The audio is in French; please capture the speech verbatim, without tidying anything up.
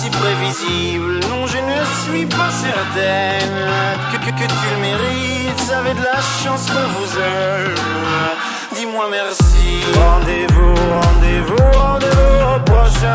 si prévisible. Non, je ne suis pas certaine que, que, que tu le mérites. Vous avez de la chance qu'on vous aime. Dis-moi merci. Rendez-vous, rendez-vous, rendez-vous au prochain